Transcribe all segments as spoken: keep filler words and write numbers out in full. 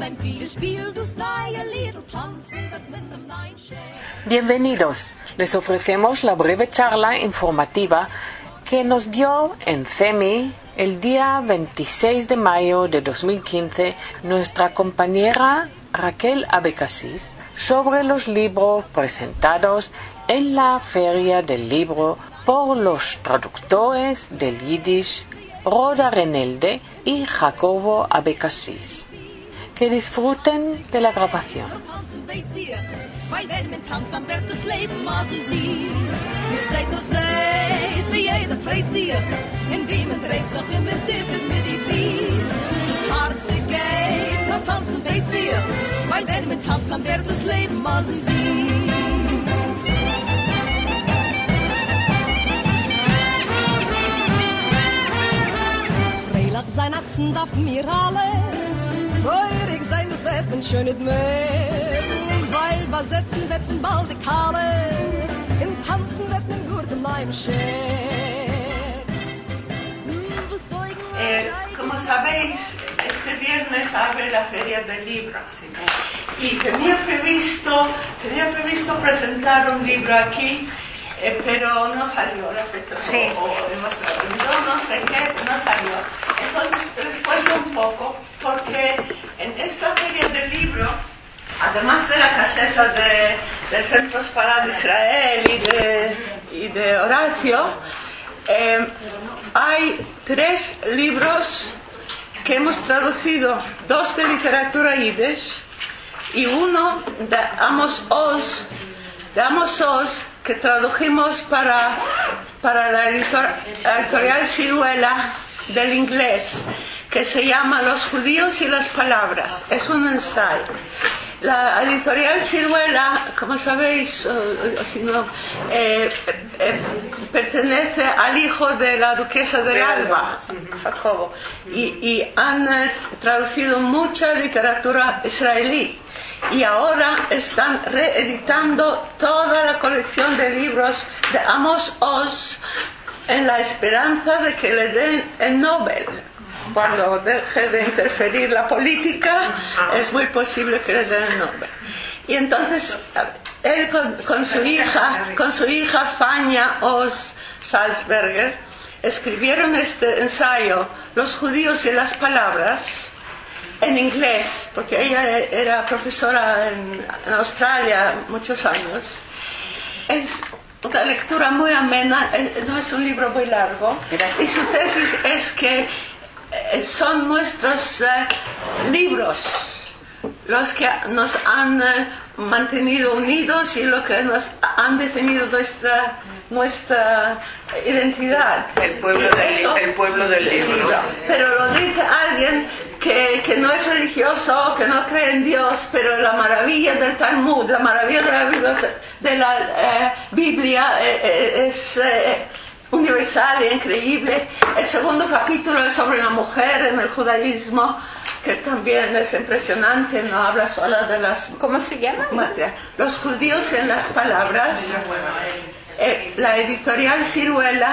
Bienvenidos. Les ofrecemos la breve charla informativa que nos dio en CEMI el día veintiséis de mayo de dos mil quince nuestra compañera Raquel Abecassis sobre los libros presentados en la Feria del Libro por los traductores del Yiddish Roda Renelde y Jacobo Abecassis. Que disfruten de la grabación. Weil wenn man tanzt, dann wird das Leben mal so süß. Ihr seid doch seid, wie jeder freit sich, indem man dreht sich immer tippen mit die Fies. Das Herz geht, noch tanzt und dreht sich, weil wenn man tanzt, dann wird das Leben mal so süß. Freilach sein Atzen darf mir alle, freudig sein, das wird man schön nicht mehr. Weil besetzen wird man bald die Kalle, im Tanzen wird man gut im Leim schön. Eh, como sabéis, este viernes abre la Feria del Libro. ¿Sí? Y tenía previsto, tenía previsto presentar un libro aquí, eh, pero no salió la fecha. Sí. O, o no, no sé qué, no salió. Entonces les cuento un poco, porque en esta Feria del Libro, además de la caseta de, del Centro Espará de Israel y de, y de Horacio, eh, hay tres libros que hemos traducido, dos de literatura yiddish y uno de Amos Oz, de Amos Oz que tradujimos para, para la, editor, la editorial Ciruela del inglés, que se llama Los judíos y las palabras. Es un ensayo. La editorial Ciruela, como sabéis, o, o, si no, eh, eh, pertenece al hijo de la duquesa del Alba, Jacobo, y, y han eh, traducido mucha literatura israelí. Y ahora están reeditando toda la colección de libros de Amos Oz en la esperanza de que le den el Nobel. Cuando deje de interferir la política, es muy posible que le den el Nobel. Y entonces él con, con su hija, con su hija Fania Oz Salzberger, escribieron este ensayo, Los judíos y las palabras, en inglés, porque ella era profesora en, en Australia muchos años. Es una lectura muy amena, no es un libro muy largo, y su tesis es que son nuestros uh, libros los que nos han uh, mantenido unidos y lo que nos han definido nuestra nuestra identidad. El pueblo, del, eso, el pueblo del libro. libro. Pero lo dice alguien que, que no es religioso, que no cree en Dios, pero la maravilla del Talmud, la maravilla de la, de la eh, Biblia eh, es eh, universal e increíble. El segundo capítulo es sobre la mujer en el judaísmo, que también es impresionante, no habla solo de las... ¿Cómo se llama? Los judíos en las palabras. Eh, la editorial Ciruela,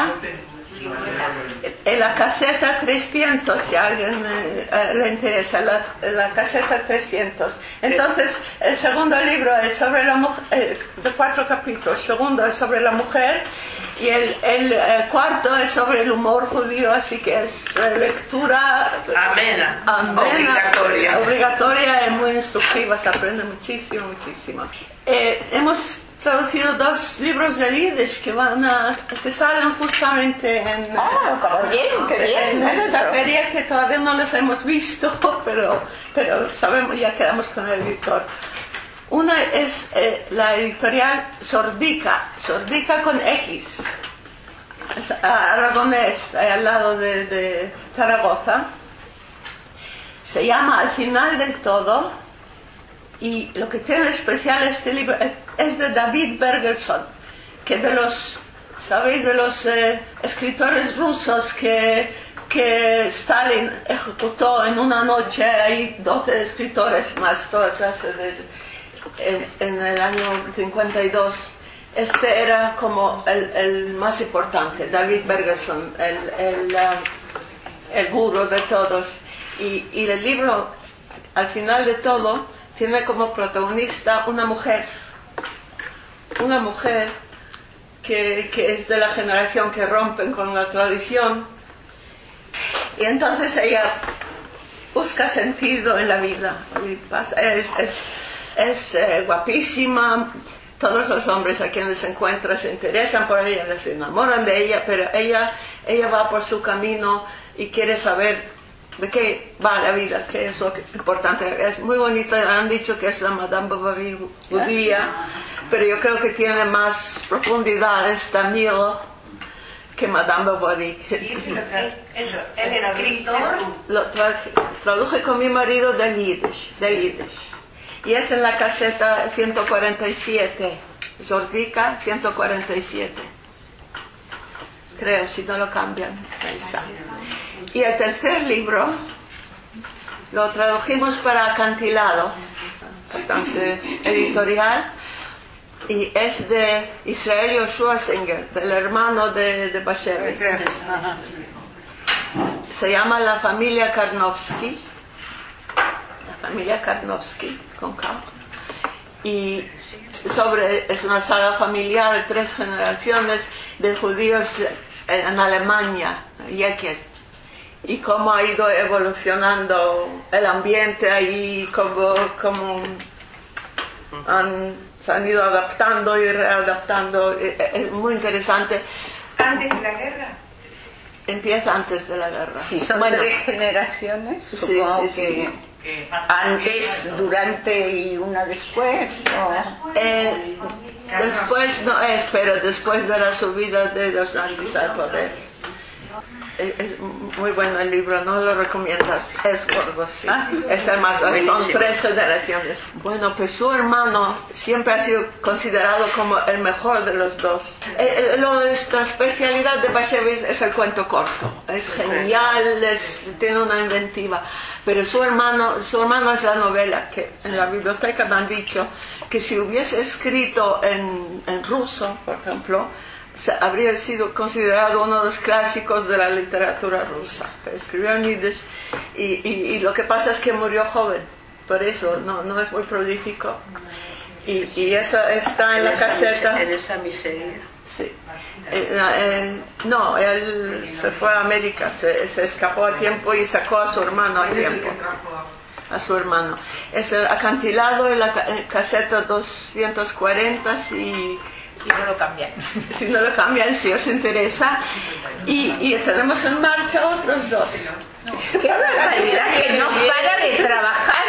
en la caseta trescientos, si a alguien eh, le interesa, la, la caseta trescientos. Entonces, el segundo libro es sobre la mujer, eh, de cuatro capítulos. El segundo es sobre la mujer y el, el, el cuarto es sobre el humor judío, así que es eh, lectura amena, amena obligatoria. obligatoria y muy instructiva, se aprende muchísimo, muchísimo. Eh, hemos traducido dos libros de Yiddish que van a, que salen justamente en, ah, bien, qué bien, en esta feria, que todavía no los hemos visto, pero, pero sabemos, ya quedamos con el editor. Una es eh, la editorial Sordica, Sordica con X, es aragonés, al lado de, de Zaragoza. Se llama Al final del todo, y lo que tiene especial este libro es de David Bergelson, que de los, ¿sabéis? De los eh, escritores rusos que, que Stalin ejecutó en una noche, hay doce escritores más, toda clase de... En, en el año cincuenta y dos, este era como el, el más importante, David Bergelson, el, el, uh, el gurú de todos, y, y el libro al final de todo, tiene como protagonista una mujer. Una mujer que, que es de la generación que rompen con la tradición. Y entonces ella busca sentido en la vida. Y pasa, es es, es eh, guapísima. Todos los hombres a quienes se encuentra se interesan por ella, se enamoran de ella, pero ella, ella va por su camino y quiere saber de qué va la vida, qué es lo que, importante. Es muy bonita, han dicho que es la Madame Bovary judía, pero yo creo que tiene más profundidad esta Milo que Madame Bovary. ¿Y ese lo trae? Eso, el escritor. Lo traje, traduje con mi marido del Yiddish, del Yiddish. Y es en la caseta ciento cuarenta y siete, Jordica ciento cuarenta y siete. Creo, si no lo cambian, ahí está. Y el tercer libro lo tradujimos para Acantilado, importante editorial, y es de Israel Yoshua Singer, del hermano de, de Bashevis. Se llama La familia Karnowski, la familia Karnowski, con K. Y sobre, es una saga familiar de tres generaciones de judíos en Alemania, Yekel, y cómo ha ido evolucionando el ambiente ahí, cómo, cómo han, se han ido adaptando y readaptando. Es muy interesante. ¿Antes de la guerra? Empieza antes de la guerra. Si son bueno, tres generaciones, sí, supongo sí, sí. que antes, durante y una después. ¿O? Eh, después no es, pero después de la subida de los nazis al poder. Es, es muy bueno el libro, ¿no lo recomiendas? Es gordo, sí. Ah, es el más, son tres generaciones. Bueno, pues su hermano siempre ha sido considerado como el mejor de los dos. Eh, eh, lo, la especialidad de Bashevis es el cuento corto. Es genial, es, tiene una inventiva. Pero su hermano, su hermano es la novela, que en la biblioteca me han dicho que si hubiese escrito en, en ruso, por ejemplo, habría sido considerado uno de los clásicos de la literatura rusa. Escribió en Yiddish y, y, y lo que pasa es que murió joven, por eso no, no es muy prolífico. Y, y eso está en la caseta. En esa miseria. Sí. Eh, eh, no, él se fue a América, se, se escapó a tiempo y sacó a su hermano a tiempo. A su hermano. Es el Acantilado en la caseta doscientos cuarenta y Si no lo cambian. si no lo cambian, si os interesa. Y, y tenemos en marcha otros dos. Qué barbaridad, que no para de trabajar.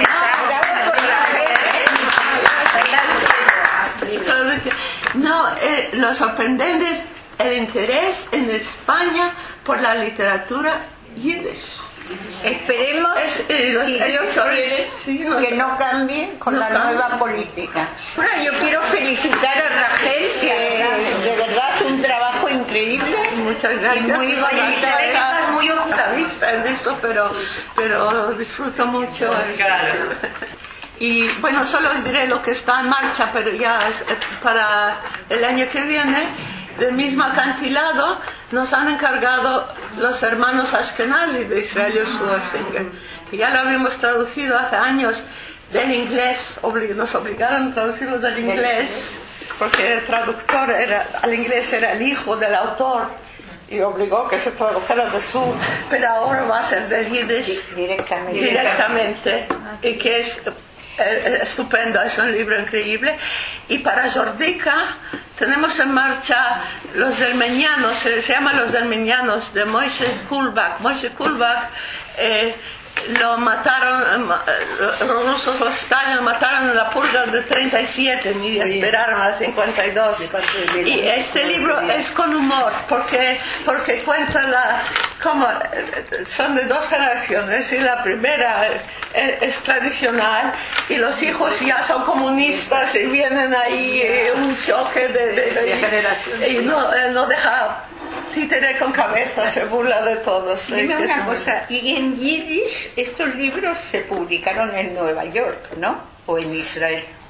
No, eh, lo sorprendente es el interés en España por la literatura yiddish. Esperemos, Es, eh, los si Dios editores, quiere, sí, no que sé. no cambien con No la cambien. nueva política. Bueno, yo quiero felicitar a Rachel, que de verdad hace un trabajo increíble. Muchas gracias. Y muy Muchas bonita, gracias. ¿eh? Estás muy optimista en eso, pero, pero disfruto mucho. Claro. Y bueno, solo os diré lo que está en marcha, pero ya es, eh, para el año que viene, del mismo Acantilado, nos han encargado los hermanos Ashkenazi de Israel Yoshua Singer, que ya lo habíamos traducido hace años del inglés, oblig- nos obligaron a traducirlo del inglés, porque el traductor era, al inglés era el hijo del autor, y obligó que se tradujera de su, pero ahora va a ser del Yiddish Directamente. directamente, y que es eh, estupendo, es un libro increíble. Y para Jordica tenemos en marcha los delmenianos, se, se llaman los delmenianos de Moshe Kulbak. Moshe Kulbak eh, lo mataron, eh, los rusos, los Stalin lo mataron en la purga de treinta y siete, ni esperaron al cincuenta y dos. Y este libro es con humor, porque, porque cuenta la, como, son de dos generaciones, y la primera es tradicional, y los hijos ya son comunistas, y vienen ahí eh, un choque de, de, de, y no, él no deja títere con cabeza, se burla de todos. Dime eh, que una es- cosa, y en Yiddish estos libros se publicaron en Nueva York, ¿no? O en Israel.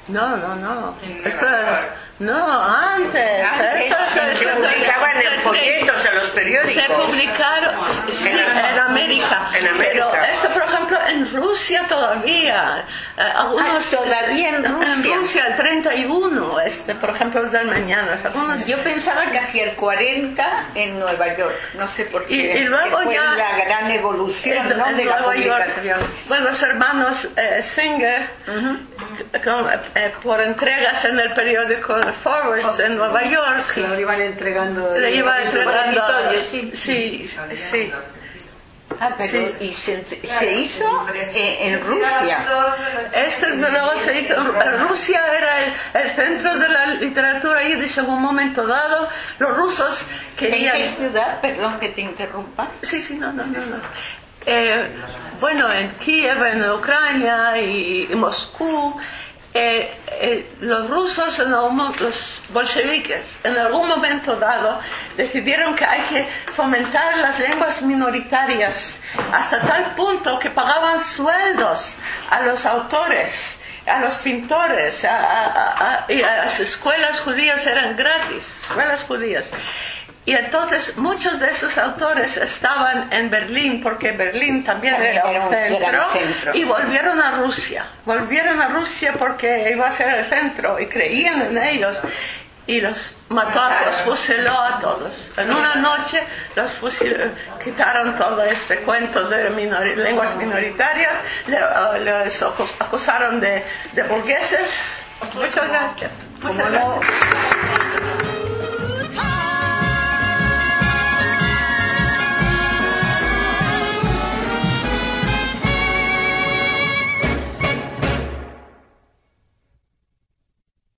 No, no, no. Esto es, no, antes. Antes, Esto es- se esto es- publicaban en folletos en los periódicos. Se publicaron, sí, en América. En América. Pero esto, por ejemplo, en Rusia todavía. eh, algunos, Ah, todavía en Rusia. En Rusia, el treinta y uno, este, por ejemplo, es del mañana. Algunos, Yo pensaba que hacía el cuarenta en Nueva York, no sé por qué. Y- y luego que fue ya- la gran evolución, en, ¿no? en de la Nueva York, publicación. bueno, los hermanos eh, Singer, con, eh, por entregas en el periódico Forwards en Nueva York, Se lo iban entregando. le iba entregando. episodios, sí. Sí, sí. Ah, pero Sí. y se, se hizo eh, en Rusia. Este desde luego se hizo. Rusia era el, el centro de la literatura yiddish en un momento dado. Los rusos ¿En querían. qué ciudad? Perdón que te interrumpa. Sí, sí, no, no, no. no. Eh, bueno, en Kiev, en Ucrania y, y Moscú, eh, eh, los rusos, en algún mo- los bolcheviques, en algún momento dado, decidieron que hay que fomentar las lenguas minoritarias hasta tal punto que pagaban sueldos a los autores, a los pintores, a, a- a- y a las escuelas judías eran gratis, escuelas judías. Y entonces muchos de esos autores estaban en Berlín, porque Berlín también, También era era un un gran centro, centro. y volvieron a Rusia. Volvieron a Rusia porque iba a ser el centro, y creían en ellos. Y los mató, los fusiló a todos. En una noche los fusiló, quitaron todo este cuento de minori- lenguas minoritarias, le- uh, les acus- acusaron de, de burgueses. Muchas gracias. Muchas Como no, gracias.